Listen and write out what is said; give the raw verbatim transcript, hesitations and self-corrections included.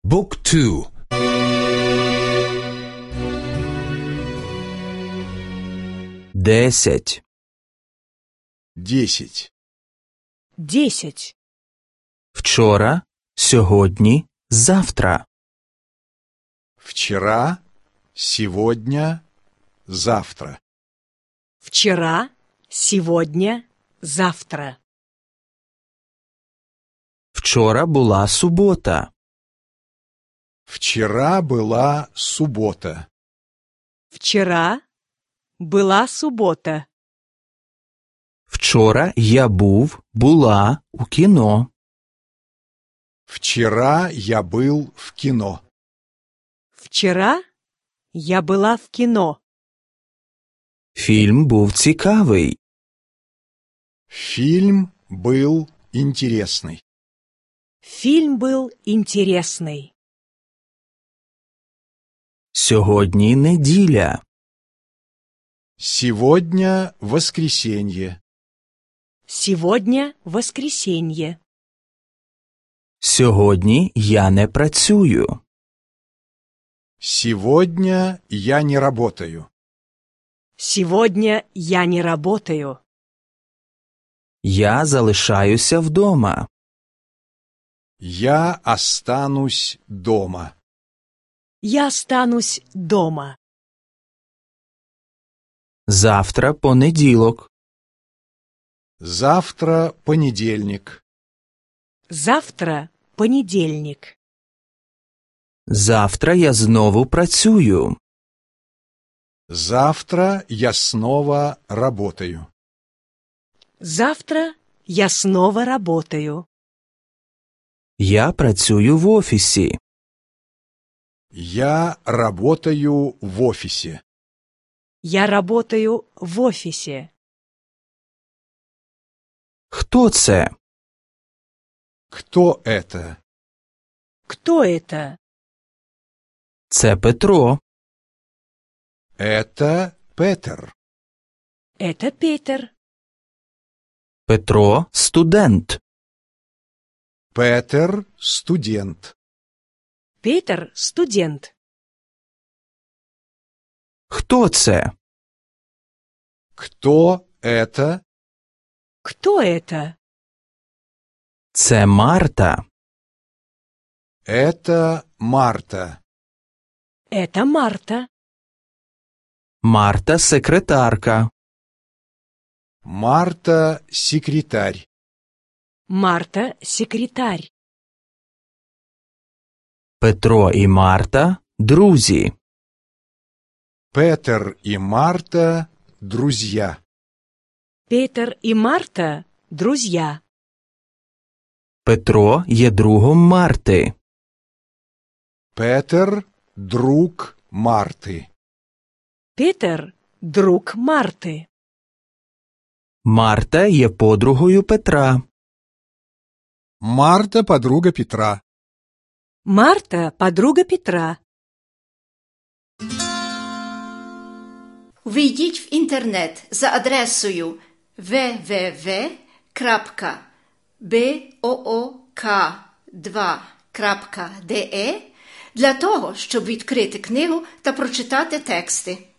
Book two. Десять. Десять. Десять. Вчора, сьогодні, завтра. Вчера, сегодня, завтра. Вчера, сегодня, завтра. Вчора була субота. Вчера была суббота. Вчера была суббота. Вчора я був, була у кіно. Вчера я был в кино. Вчера я была в кино. Фільм був цікавий. Фильм был интересный. Фильм был интересный. Сьогодні неділя. Сегодня воскресенье. Сегодня воскресенье. Сьогодні я не працюю. Сегодня я не работаю. Сегодня я не работаю. Я залишаюся вдома. Я останусь дома. Я останусь дома. Завтра понеділок. Завтра понедельник. Завтра понедельник. Завтра я знову працюю. Завтра я снова работаю. Завтра я снова работаю. Я працюю в офісі. Я работаю в офисе. Я работаю в офисе. Хто це? Кто это? Кто это? Це Петро. Это Петер. Это Петер. Петро – студент. Петер – студент. Петер – студент. Хто це? Кто это? Кто это? Це Марта. Это Марта. Это Марта. Марта – секретарка. Марта – секретарь. Марта – секретарь. Петро і Марта – друзі. Петер и Марта – друзья. Петер и Марта – друзья. Петро є другом Марти. Петер – друг Марты. Петер – друг Марты. Марта є подругою Петра. Марта – подруга Петра. Марта – подруга Петра. Ввійдіть в інтернет за адресою дабл ю дабл ю дабл ю крапка боок два крапка де для того, щоб відкрити книгу та прочитати тексти.